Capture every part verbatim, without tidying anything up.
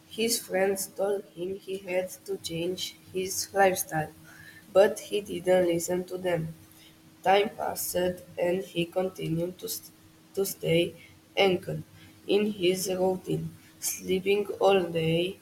His friends told him he had to change his lifestyle, but he didn't listen to them. Time passed and he continued to, st- to stay anchored in his routine, sleeping all day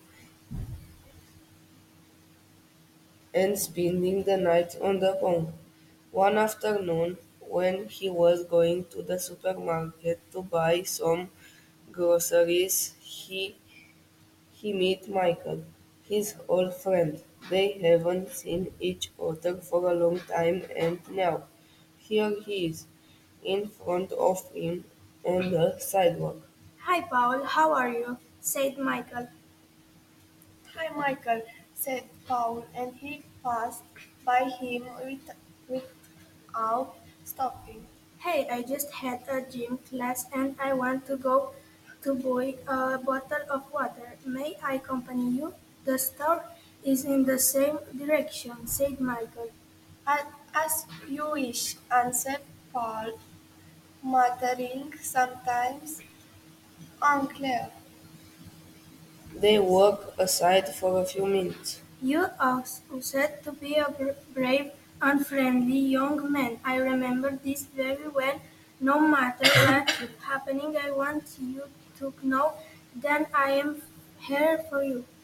and spending the night on the phone. One afternoon, when he was going to the supermarket to buy some groceries, he he met Michael, his old friend. They haven't seen each other for a long time, and now here he is, in front of him on the sidewalk. Hi, Paul, how are you? Said Michael. Hi, Michael, said Paul, and he passed by him with, without stopping. Hey, I just had a gym class and I want to go to buy a bottle of water. May I accompany you? The store is in the same direction, said Michael. "A- As you wish, answered Paul, muttering sometimes unclear. They walk aside for a few minutes. You are said to be a br- brave and friendly young man. I remember this very well. No matter what's happening, I want you to know that I am here for you.